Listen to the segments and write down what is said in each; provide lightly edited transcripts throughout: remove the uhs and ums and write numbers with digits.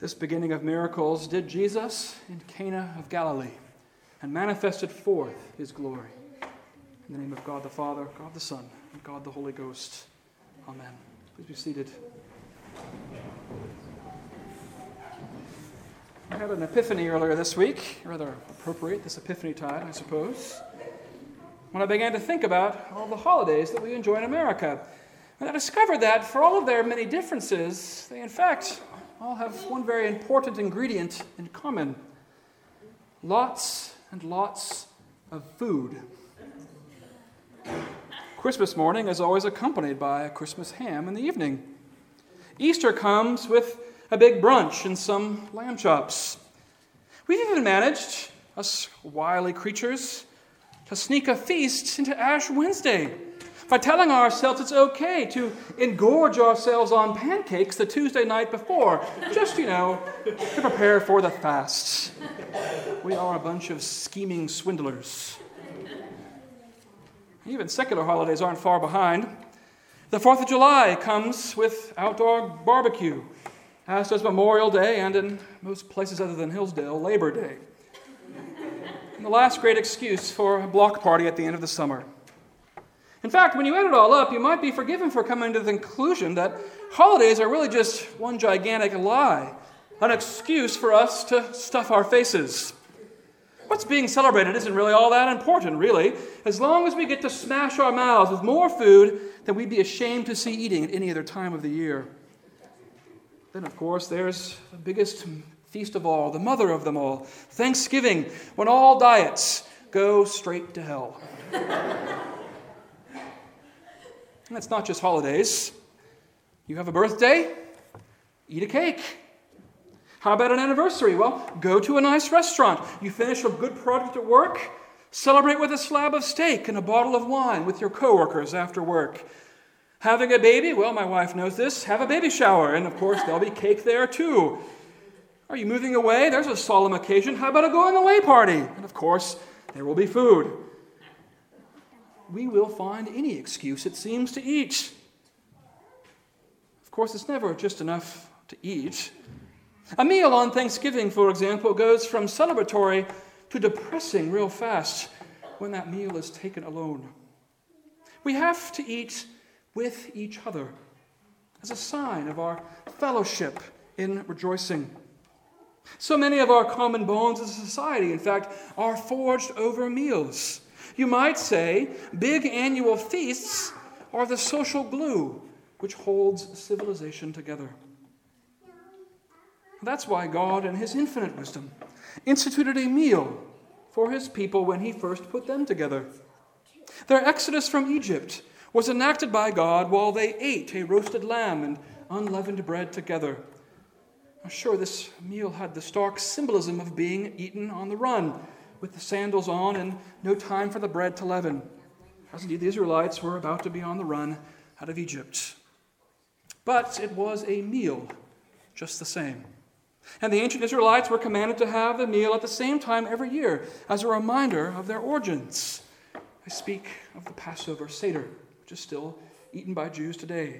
This beginning of miracles did Jesus in Cana of Galilee and manifested forth his glory. In the name of God the Father, God the Son, and God the Holy Ghost. Amen. Please be seated. I had an epiphany earlier this week, rather appropriate, this epiphany time, I suppose, when I began to think about all the holidays that we enjoy in America. And I discovered that for all of their many differences, they in fact all have one very important ingredient in common. Lots and lots of food. Christmas morning is always accompanied by a Christmas ham in the evening. Easter comes with a big brunch and some lamb chops. We've even managed, us wily creatures, to sneak a feast into Ash Wednesday by telling ourselves it's okay to engorge ourselves on pancakes the Tuesday night before, just, to prepare for the fast. We are a bunch of scheming swindlers. Even secular holidays aren't far behind. The 4th of July comes with outdoor barbecue, as does Memorial Day and, in most places other than Hillsdale, Labor Day. And the last great excuse for a block party at the end of the summer. In fact, when you add it all up, you might be forgiven for coming to the conclusion that holidays are really just one gigantic lie, an excuse for us to stuff our faces. What's being celebrated isn't really all that important, really, as long as we get to smash our mouths with more food than we'd be ashamed to see eating at any other time of the year. Then, of course, there's the biggest feast of all, the mother of them all, Thanksgiving, when all diets go straight to hell. And it's not just holidays. You have a birthday, eat a cake. How about an anniversary? Well, go to a nice restaurant. You finish a good project at work, celebrate with a slab of steak and a bottle of wine with your coworkers after work. Having a baby? Well, my wife knows this. Have a baby shower, and of course, there'll be cake there too. Are you moving away? There's a solemn occasion. How about a going away party? And of course, there will be food. We will find any excuse, it seems, to eat. Of course, it's never just enough to eat. A meal on Thanksgiving, for example, goes from celebratory to depressing real fast when that meal is taken alone. We have to eat with each other as a sign of our fellowship in rejoicing. So many of our common bonds as a society, in fact, are forged over meals. You might say big annual feasts are the social glue which holds civilization together. That's why God, in his infinite wisdom, instituted a meal for his people when he first put them together. Their exodus from Egypt was enacted by God while they ate a roasted lamb and unleavened bread together. I'm sure this meal had the stark symbolism of being eaten on the run, with the sandals on and no time for the bread to leaven, as indeed the Israelites were about to be on the run out of Egypt. But it was a meal just the same. And the ancient Israelites were commanded to have the meal at the same time every year as a reminder of their origins. I speak of the Passover Seder, which is still eaten by Jews today.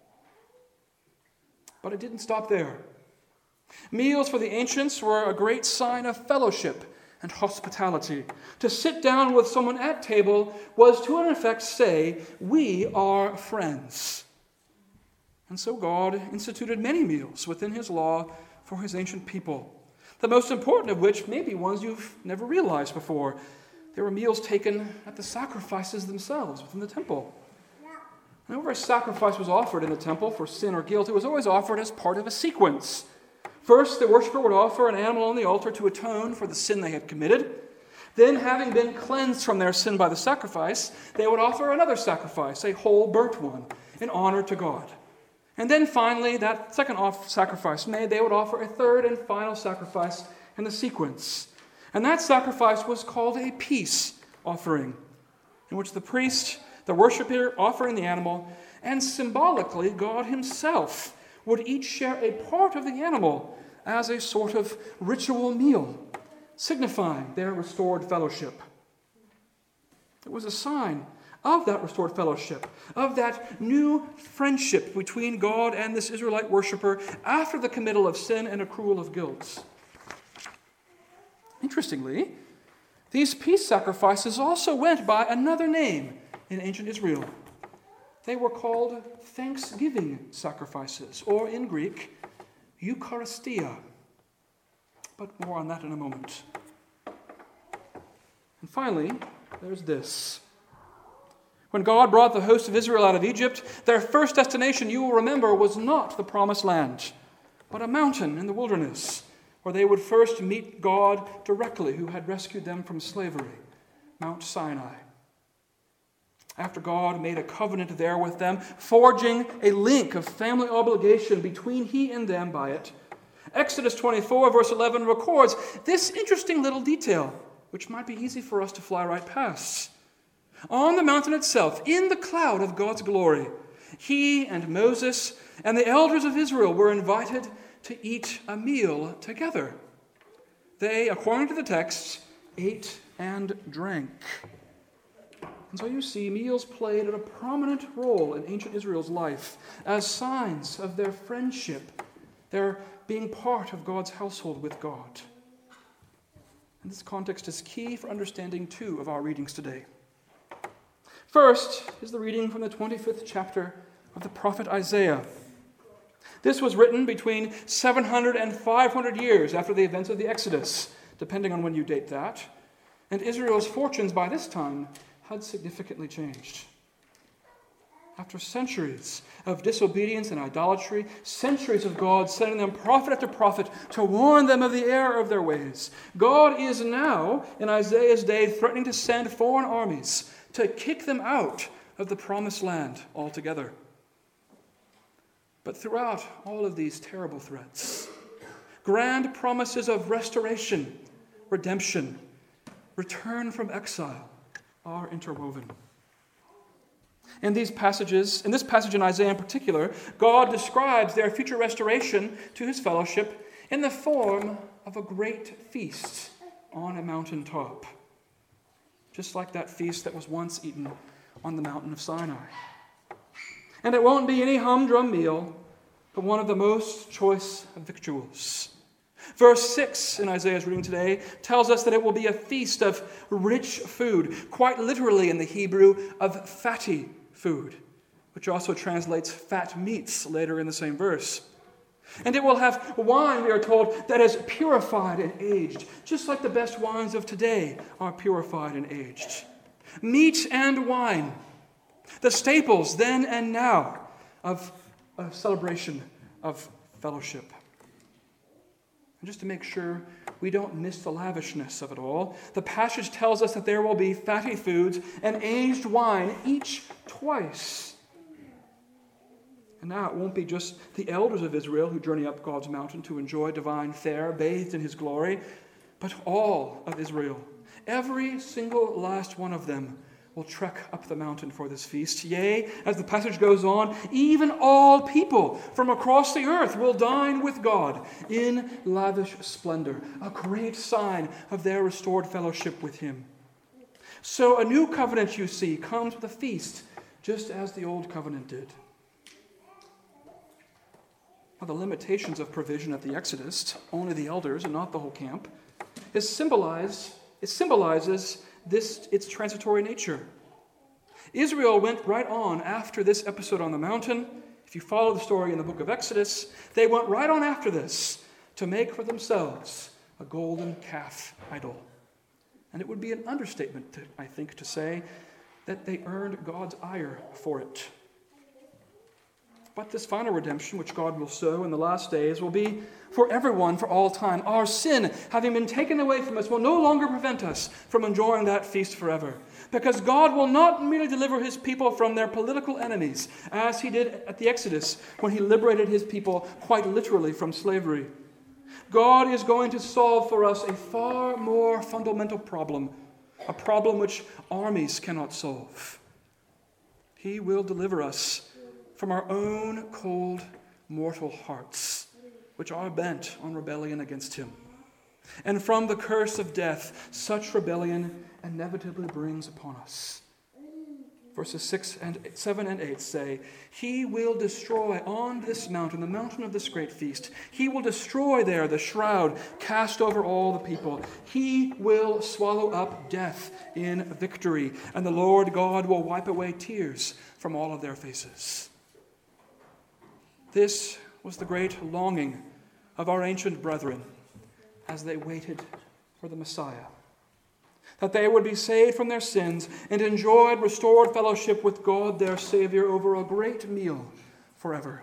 But it didn't stop there. Meals for the ancients were a great sign of fellowship and hospitality. To sit down with someone at table was to, in effect, say, we are friends. And so God instituted many meals within his law for his ancient people, the most important of which may be ones you've never realized before. There were meals taken at the sacrifices themselves within the temple. Whenever a sacrifice was offered in the temple for sin or guilt, it was always offered as part of a sequence. First, the worshiper would offer an animal on the altar to atone for the sin they had committed. Then, having been cleansed from their sin by the sacrifice, they would offer another sacrifice, a whole burnt one, in honor to God. And then finally, that second sacrifice made, they would offer a third and final sacrifice in the sequence. And that sacrifice was called a peace offering, in which the priest, the worshiper offering the animal, and symbolically God himself would each share a part of the animal as a sort of ritual meal, signifying their restored fellowship. It was a sign of that restored fellowship, of that new friendship between God and this Israelite worshiper after the committal of sin and accrual of guilt. Interestingly, these peace sacrifices also went by another name in ancient Israel. They were called thanksgiving sacrifices, or in Greek, Eucharistia. But more on that in a moment. And finally, there's this. When God brought the host of Israel out of Egypt, their first destination, you will remember, was not the promised land, but a mountain in the wilderness, where they would first meet God directly, who had rescued them from slavery, Mount Sinai. After God made a covenant there with them, forging a link of family obligation between he and them by it, Exodus 24, verse 11 records this interesting little detail, which might be easy for us to fly right past. On the mountain itself, in the cloud of God's glory, he and Moses and the elders of Israel were invited to eat a meal together. They, according to the text, ate and drank. And so you see, meals played a prominent role in ancient Israel's life as signs of their friendship, their being part of God's household with God. And this context is key for understanding two of our readings today. First is the reading from the 25th chapter of the prophet Isaiah. This was written between 700 and 500 years after the events of the Exodus, depending on when you date that. And Israel's fortunes by this time had significantly changed. After centuries of disobedience and idolatry, centuries of God sending them prophet after prophet to warn them of the error of their ways, God is now, in Isaiah's day, threatening to send foreign armies to kick them out of the promised land altogether. But throughout all of these terrible threats, grand promises of restoration, redemption, return from exile are interwoven. In this passage in Isaiah in particular, God describes their future restoration to his fellowship in the form of a great feast on a mountaintop, just like that feast that was once eaten on the mountain of Sinai. And it won't be any humdrum meal, but one of the most choice of victuals. Verse 6 in Isaiah's reading today tells us that it will be a feast of rich food, quite literally in the Hebrew, of fatty food, which also translates fat meats later in the same verse. And it will have wine, we are told, that is purified and aged, just like the best wines of today are purified and aged. Meat and wine, the staples then and now of a celebration of fellowship. And just to make sure we don't miss the lavishness of it all, the passage tells us that there will be fatty foods and aged wine each twice. And now it won't be just the elders of Israel who journey up God's mountain to enjoy divine fare, bathed in his glory, but all of Israel. Every single last one of them will trek up the mountain for this feast. Yea, as the passage goes on, even all people from across the earth will dine with God in lavish splendor, a great sign of their restored fellowship with him. So a new covenant, you see, comes with a feast, just as the old covenant did. Now, the limitations of provision at the Exodus, only the elders and not the whole camp, it symbolizes its transitory nature. Israel went right on after this episode on the mountain. If you follow the story in the book of Exodus, they went right on after this to make for themselves a golden calf idol. And it would be an understatement, I think, to say that they earned God's ire for it. But this final redemption, which God will sow in the last days, will be for everyone for all time. Our sin, having been taken away from us, will no longer prevent us from enjoying that feast forever. Because God will not merely deliver his people from their political enemies, as he did at the Exodus, when he liberated his people quite literally from slavery. God is going to solve for us a far more fundamental problem, a problem which armies cannot solve. He will deliver us from our own cold, mortal hearts, which are bent on rebellion against him. And from the curse of death, such rebellion inevitably brings upon us. verses 7 and 8 say, He will destroy on this mountain, the mountain of this great feast. He will destroy there the shroud cast over all the people. He will swallow up death in victory, and the Lord God will wipe away tears from all of their faces. This was the great longing of our ancient brethren as they waited for the Messiah, that they would be saved from their sins and enjoyed restored fellowship with God their Savior over a great meal forever.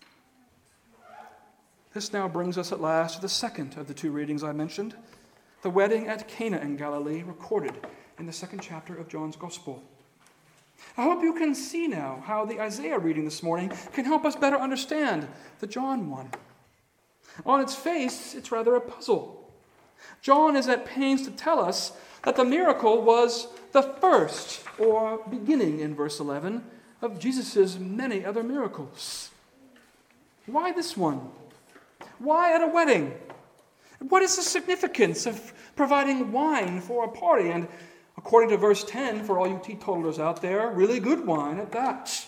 This now brings us at last to the second of the two readings I mentioned, the wedding at Cana in Galilee, recorded in the second chapter of John's Gospel. I hope you can see now how the Isaiah reading this morning can help us better understand the John one. On its face, it's rather a puzzle. John is at pains to tell us that the miracle was the first, or beginning in verse 11, of Jesus' many other miracles. Why this one? Why at a wedding? What is the significance of providing wine for a party? And according to verse 10, for all you teetotalers out there, really good wine at that.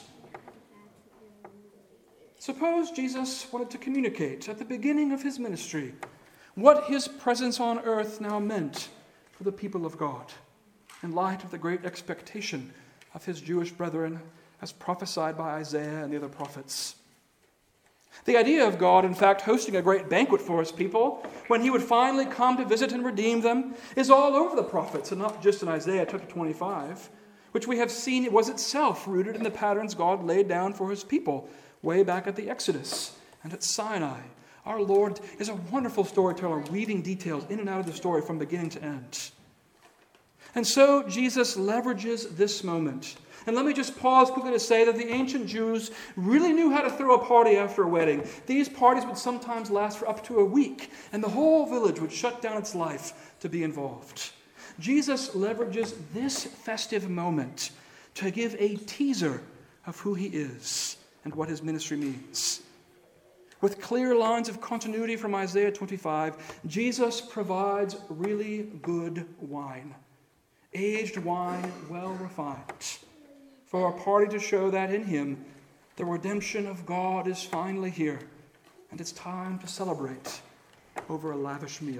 Suppose Jesus wanted to communicate at the beginning of his ministry what his presence on earth now meant for the people of God, in light of the great expectation of his Jewish brethren as prophesied by Isaiah and the other prophets. The idea of God, in fact, hosting a great banquet for his people, when he would finally come to visit and redeem them, is all over the prophets, and not just in Isaiah chapter 25, which we have seen it was itself rooted in the patterns God laid down for his people way back at the Exodus and at Sinai. Our Lord is a wonderful storyteller, weaving details in and out of the story from beginning to end. And so Jesus leverages this moment. And let me just pause quickly to say that the ancient Jews really knew how to throw a party after a wedding. These parties would sometimes last for up to a week, and the whole village would shut down its life to be involved. Jesus leverages this festive moment to give a teaser of who he is and what his ministry means. With clear lines of continuity from Isaiah 25, Jesus provides really good wine, aged wine, well refined, for a party to show that in him the redemption of God is finally here, and it's time to celebrate over a lavish meal.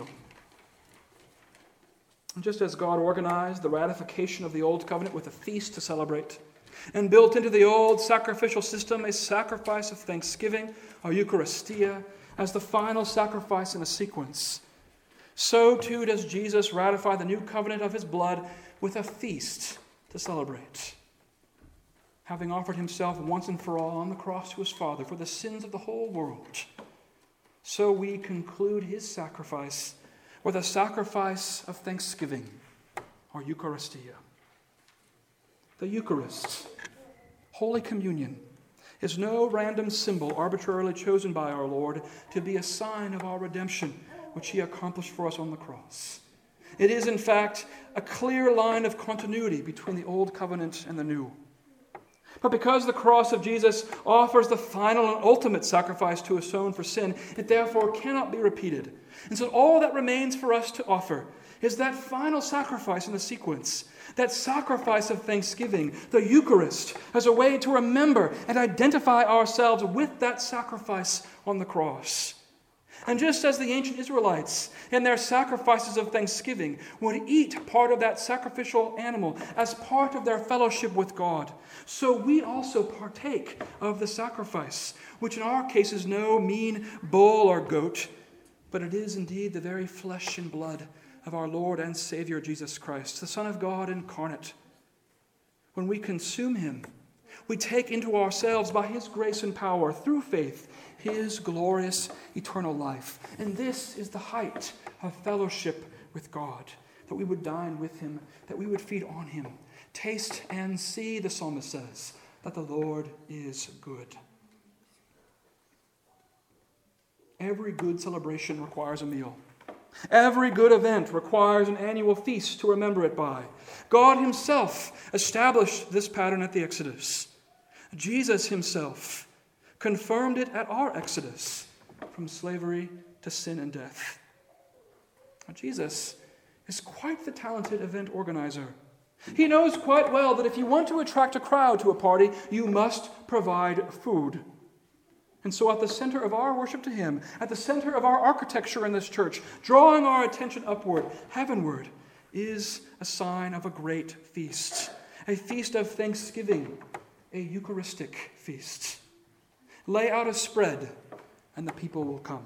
And just as God organized the ratification of the Old Covenant with a feast to celebrate, and built into the old sacrificial system a sacrifice of thanksgiving, or Eucharistia, as the final sacrifice in a sequence, so too does Jesus ratify the new covenant of his blood with a feast to celebrate. Having offered himself once and for all on the cross to his Father for the sins of the whole world, so we conclude his sacrifice with a sacrifice of thanksgiving, or Eucharistia. The Eucharist, Holy Communion, is no random symbol arbitrarily chosen by our Lord to be a sign of our redemption, which he accomplished for us on the cross. It is, in fact, a clear line of continuity between the Old Covenant and the New. But because the cross of Jesus offers the final and ultimate sacrifice to atone for sin, it therefore cannot be repeated. And so all that remains for us to offer is that final sacrifice in the sequence, that sacrifice of thanksgiving, the Eucharist, as a way to remember and identify ourselves with that sacrifice on the cross. And just as the ancient Israelites in their sacrifices of thanksgiving would eat part of that sacrificial animal as part of their fellowship with God, so we also partake of the sacrifice, which in our case is no mean bull or goat, but it is indeed the very flesh and blood of our Lord and Savior Jesus Christ, the Son of God incarnate. When we consume him, we take into ourselves by his grace and power, through faith, his glorious eternal life. And this is the height of fellowship with God, that we would dine with him, that we would feed on him. Taste and see, the psalmist says, that the Lord is good. Every good celebration requires a meal. Every good event requires an annual feast to remember it by. God himself established this pattern at the Exodus. Jesus himself confirmed it at our Exodus from slavery to sin and death. Now, Jesus is quite the talented event organizer. He knows quite well that if you want to attract a crowd to a party, you must provide food. And so at the center of our worship to Him, at the center of our architecture in this church, drawing our attention upward, heavenward, is a sign of a great feast. A feast of thanksgiving, a Eucharistic feast. Lay out a spread, and the people will come.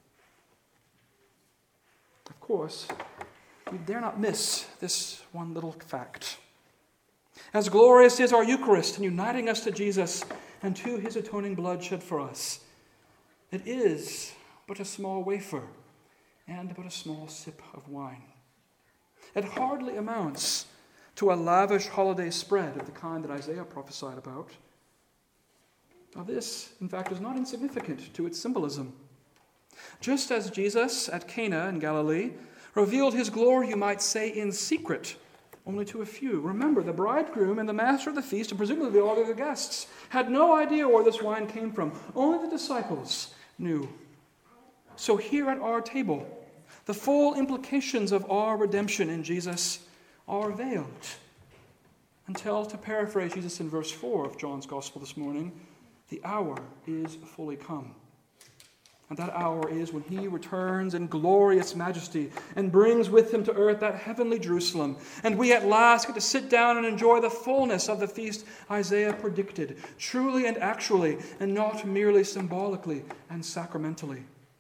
Of course, we dare not miss this one little fact. As glorious is our Eucharist in uniting us to Jesus and to His atoning blood shed for us, it is but a small wafer and but a small sip of wine. It hardly amounts to a lavish holiday spread of the kind that Isaiah prophesied about. Now this, in fact, is not insignificant to its symbolism. Just as Jesus at Cana in Galilee revealed His glory, you might say, in secret, only to a few. Remember, the bridegroom and the master of the feast, and presumably all the other guests, had no idea where this wine came from. Only the disciples knew. So here at our table, the full implications of our redemption in Jesus are veiled. Until, to paraphrase Jesus in verse 4 of John's Gospel this morning, the hour is fully come. And that hour is when He returns in glorious majesty and brings with Him to earth that heavenly Jerusalem. And we at last get to sit down and enjoy the fullness of the feast Isaiah predicted, truly and actually, and not merely symbolically and sacramentally.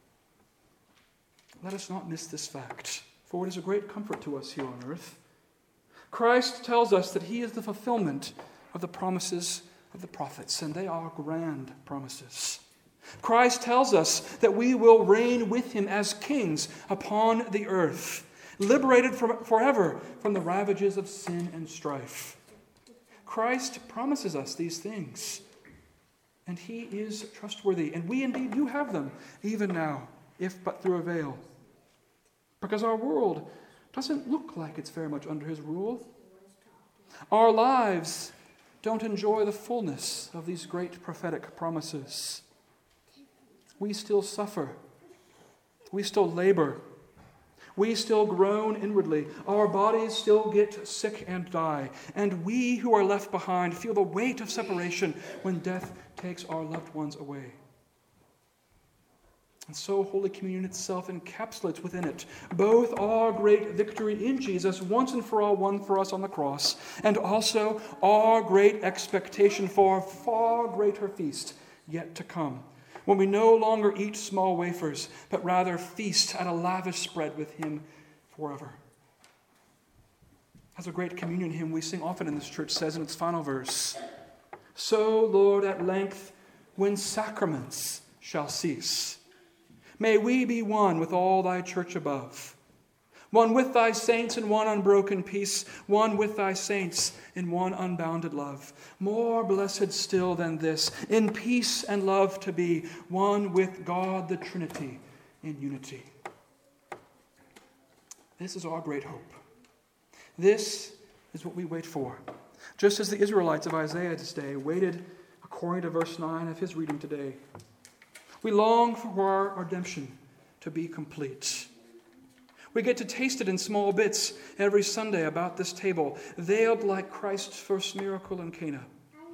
Let us not miss this fact, for it is a great comfort to us here on earth. Christ tells us that He is the fulfillment of the promises of the prophets, and they are grand promises. Christ tells us that we will reign with Him as kings upon the earth, liberated forever from the ravages of sin and strife. Christ promises us these things, and He is trustworthy, and we indeed do have them, even now, if but through a veil. Because our world doesn't look like it's very much under His rule. Our lives don't enjoy the fullness of these great prophetic promises. We still suffer. We still labor. We still groan inwardly. Our bodies still get sick and die. And we who are left behind feel the weight of separation when death takes our loved ones away. And so Holy Communion itself encapsulates within it both our great victory in Jesus, once and for all won for us on the cross, and also our great expectation for a far greater feast yet to come, when we no longer eat small wafers, but rather feast at a lavish spread with Him forever. As a great communion hymn we sing often in this church says in its final verse, "So, Lord, at length, when sacraments shall cease, may we be one with all Thy church above, one with Thy saints in one unbroken peace, one with Thy saints in one unbounded love. More blessed still than this, in peace and love to be, one with God the Trinity in unity." This is our great hope. This is what we wait for, just as the Israelites of Isaiah's day waited according to verse 9 of his reading today. We long for our redemption to be complete. We get to taste it in small bits every Sunday about this table, veiled like Christ's first miracle in Cana.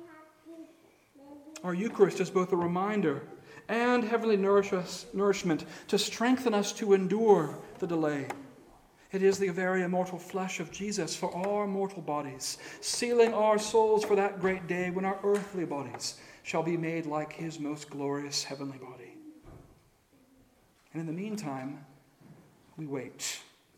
Our Eucharist is both a reminder and heavenly nourishment to strengthen us to endure the delay. It is the very immortal flesh of Jesus for our mortal bodies, sealing our souls for that great day when our earthly bodies shall be made like His most glorious heavenly body. And in the meantime, we wait.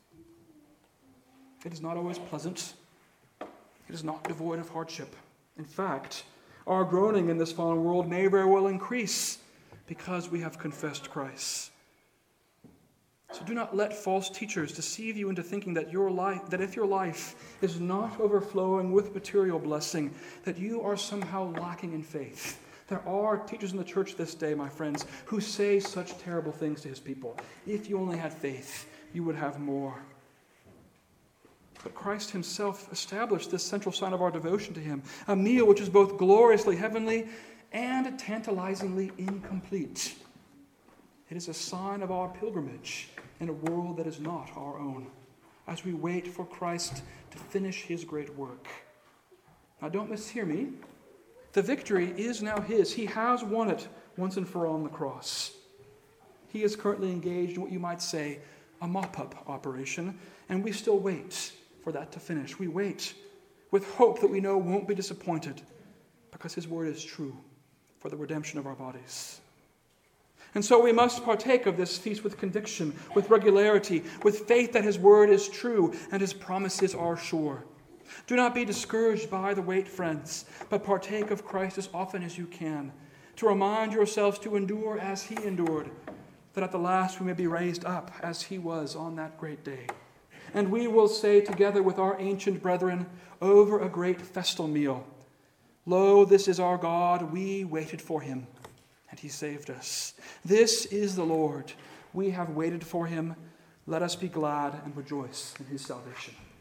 It is not always pleasant. It is not devoid of hardship. In fact, our groaning in this fallen world may very well increase because we have confessed Christ. So do not let false teachers deceive you into thinking that if your life is not overflowing with material blessing, that you are somehow lacking in faith. There are teachers in the church this day, my friends, who say such terrible things to His people. If you only had faith, you would have more. But Christ Himself established this central sign of our devotion to Him, a meal which is both gloriously heavenly and tantalizingly incomplete. It is a sign of our pilgrimage in a world that is not our own. as we wait for Christ to finish his great work. Now don't mishear me. The victory is now his. He has won it once and for all on the cross. He is currently engaged in what you might say a mop-up operation, and we still wait for that to finish. We wait with hope that we know won't be disappointed, because his word is true for the redemption of our bodies. And so we must partake of this feast with conviction, with regularity, with faith that his word is true and his promises are sure. Do not be discouraged by the wait, friends, but partake of Christ as often as you can, to remind yourselves to endure as he endured, that at the last we may be raised up as he was on that great day. And we will say together with our ancient brethren over a great festal meal, "Lo, this is our God, we waited for him, and he saved us. This is the Lord, we have waited for him. Let us be glad and rejoice in his salvation."